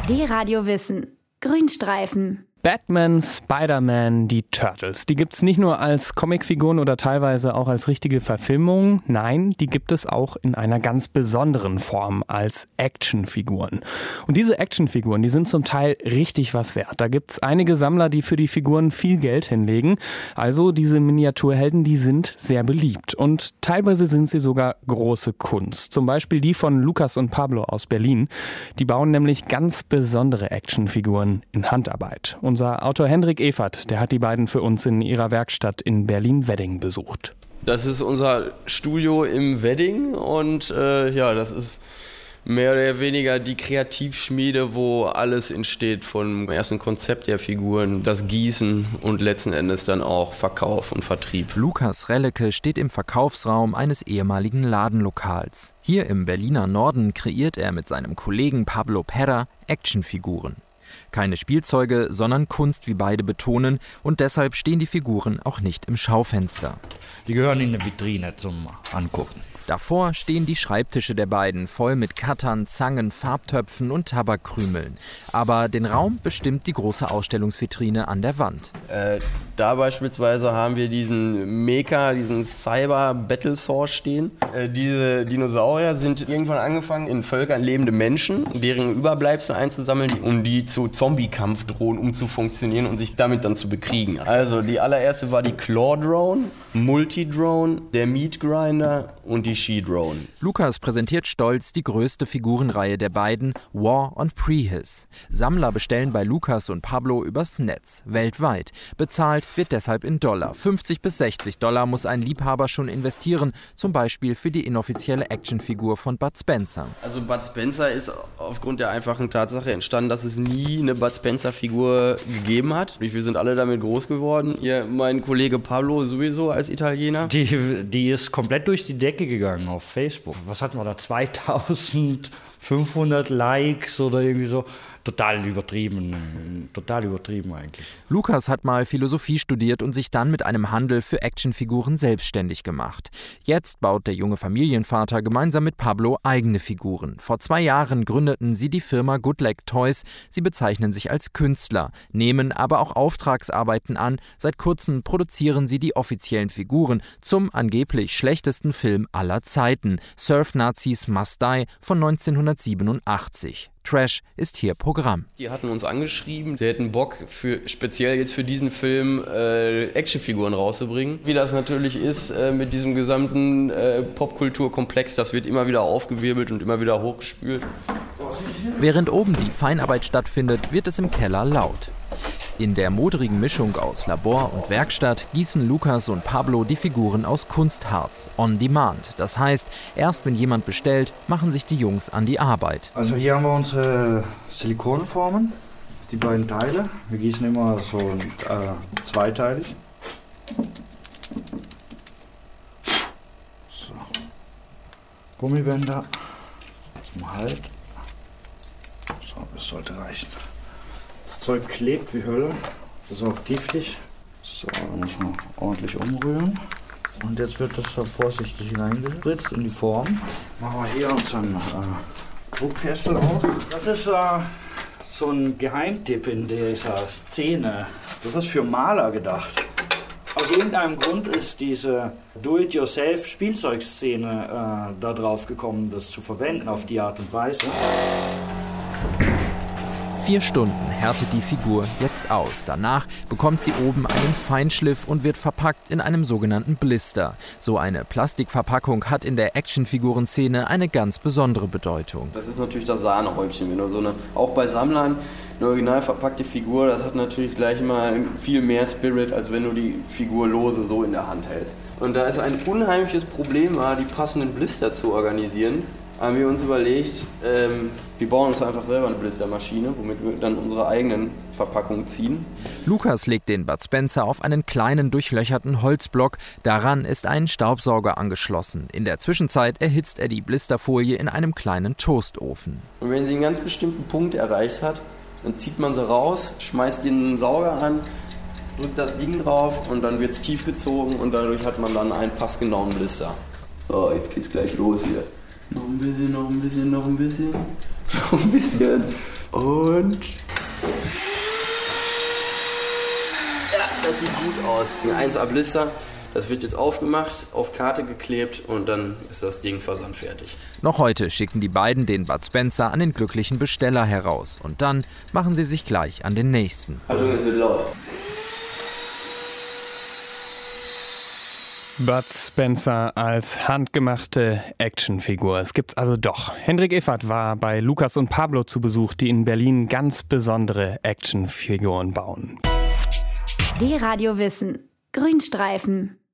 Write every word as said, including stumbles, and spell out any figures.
D-Radio Wissen. Grünstreifen. Batman, Spider-Man, die Turtles. Die gibt's nicht nur als Comicfiguren oder teilweise auch als richtige Verfilmungen. Nein, die gibt es auch in einer ganz besonderen Form als Actionfiguren. Und diese Actionfiguren, die sind zum Teil richtig was wert. Da gibt's einige Sammler, die für die Figuren viel Geld hinlegen. Also diese Miniaturhelden, die sind sehr beliebt. Und teilweise sind sie sogar große Kunst. Zum Beispiel die von Lukas und Pablo aus Berlin. Die bauen nämlich ganz besondere Actionfiguren in Handarbeit. Und unser Autor Hendrik Evert, der hat die beiden für uns in ihrer Werkstatt in Berlin-Wedding besucht. Das ist unser Studio im Wedding und äh, ja, das ist mehr oder weniger die Kreativschmiede, wo alles entsteht, vom ersten Konzept der Figuren, das Gießen und letzten Endes dann auch Verkauf und Vertrieb. Lukas Rellecke steht im Verkaufsraum eines ehemaligen Ladenlokals. Hier im Berliner Norden kreiert er mit seinem Kollegen Pablo Perra Actionfiguren. Keine Spielzeuge, sondern Kunst, wie beide betonen, und deshalb stehen die Figuren auch nicht im Schaufenster. Die gehören in eine Vitrine zum Angucken. Davor stehen die Schreibtische der beiden, voll mit Cuttern, Zangen, Farbtöpfen und Tabakkrümeln. Aber den Raum bestimmt die große Ausstellungsvitrine an der Wand. Äh, da beispielsweise haben wir diesen Mecha, diesen Cyber-Battlesaw stehen. Äh, diese Dinosaurier sind irgendwann angefangen, in Völkern lebende Menschen, deren Überbleibsel einzusammeln, um die zu Zombie-Kampfdrohnen umzufunktionieren und sich damit dann zu bekriegen. Also die allererste war die Claw-Drone, Multi-Drone, der Meat-Grinder und die She-Drone. Lukas präsentiert stolz die größte Figurenreihe der beiden, War on Prehiss. Sammler bestellen bei Lukas und Pablo übers Netz, weltweit. Bezahlt wird deshalb in Dollar. fünfzig bis sechzig Dollar muss ein Liebhaber schon investieren, zum Beispiel für die inoffizielle Actionfigur von Bud Spencer. Also Bud Spencer ist aufgrund der einfachen Tatsache entstanden, dass es nie eine Bud Spencer-Figur gegeben hat. Wir sind alle damit groß geworden. Ihr, mein Kollege Pablo sowieso als Italiener. Die, die ist komplett durch die Decke gegangen auf Facebook. Was hatten wir da? zweitausendfünfhundert Likes oder irgendwie so. Total übertrieben, total übertrieben eigentlich. Lukas hat mal Philosophie studiert und sich dann mit einem Handel für Actionfiguren selbstständig gemacht. Jetzt baut der junge Familienvater gemeinsam mit Pablo eigene Figuren. Vor zwei Jahren gründeten sie die Firma Goodleg Toys. Sie bezeichnen sich als Künstler, nehmen aber auch Auftragsarbeiten an. Seit kurzem produzieren sie die offiziellen Figuren zum angeblich schlechtesten Film aller Zeiten, Surf Nazis Must Die von neunzehnhundertsiebenundachtzig. Trash ist hier Programm. Die hatten uns angeschrieben, sie hätten Bock, für, speziell jetzt für diesen Film äh, Actionfiguren rauszubringen. Wie das natürlich ist äh, mit diesem gesamten äh, Popkulturkomplex, das wird immer wieder aufgewirbelt und immer wieder hochgespült. Während oben die Feinarbeit stattfindet, wird es im Keller laut. In der modrigen Mischung aus Labor und Werkstatt gießen Lukas und Pablo die Figuren aus Kunstharz, on demand. Das heißt, erst wenn jemand bestellt, machen sich die Jungs an die Arbeit. Also hier haben wir unsere Silikonformen, die beiden Teile. Wir gießen immer so äh, zweiteilig. So. Gummibänder zum Halt. So, das sollte reichen. Das Zeug klebt wie Hölle, das ist auch giftig. So, dann muss man ordentlich umrühren. Und jetzt wird das so vorsichtig hineingespritzt in die Form. Machen wir hier unseren äh, Druckkessel auf. Das ist äh, so ein Geheimtipp in dieser Szene. Das ist für Maler gedacht. Aus irgendeinem Grund ist diese Do-it-yourself-Spielzeugszene äh, da drauf gekommen, das zu verwenden auf die Art und Weise. Vier Stunden härtet die Figur jetzt aus. Danach bekommt sie oben einen Feinschliff und wird verpackt in einem sogenannten Blister. So eine Plastikverpackung hat in der Actionfigurenszene eine ganz besondere Bedeutung. Das ist natürlich das Sahnehäubchen, wenn du so eine, auch bei Sammlern, eine original verpackte Figur, das hat natürlich gleich immer viel mehr Spirit, als wenn du die Figur lose so in der Hand hältst. Und da es ein unheimliches Problem war, die passenden Blister zu organisieren, haben wir uns überlegt, ähm, wir bauen uns einfach selber eine Blistermaschine, womit wir dann unsere eigenen Verpackungen ziehen. Lukas legt den Bud Spencer auf einen kleinen durchlöcherten Holzblock. Daran ist ein Staubsauger angeschlossen. In der Zwischenzeit erhitzt er die Blisterfolie in einem kleinen Toastofen. Und wenn sie einen ganz bestimmten Punkt erreicht hat, dann zieht man sie raus, schmeißt den Sauger an, drückt das Ding drauf und dann wird es tief gezogen und dadurch hat man dann einen passgenauen Blister. So, jetzt geht's gleich los hier. Noch ein bisschen, noch ein bisschen, noch ein bisschen, noch ein bisschen. Und... Ja, das sieht gut aus. Ein eins A Blister. Das wird jetzt aufgemacht, auf Karte geklebt und dann ist das Ding versandfertig. Noch heute schicken die beiden den Bud Spencer an den glücklichen Besteller heraus. Und dann machen sie sich gleich an den nächsten. Achtung, es wird laut. Bud Spencer als handgemachte Actionfigur. Es gibt's also doch. Hendrik Iffert war bei Lukas und Pablo zu Besuch, die in Berlin ganz besondere Actionfiguren bauen. D-Radio Wissen. Grünstreifen.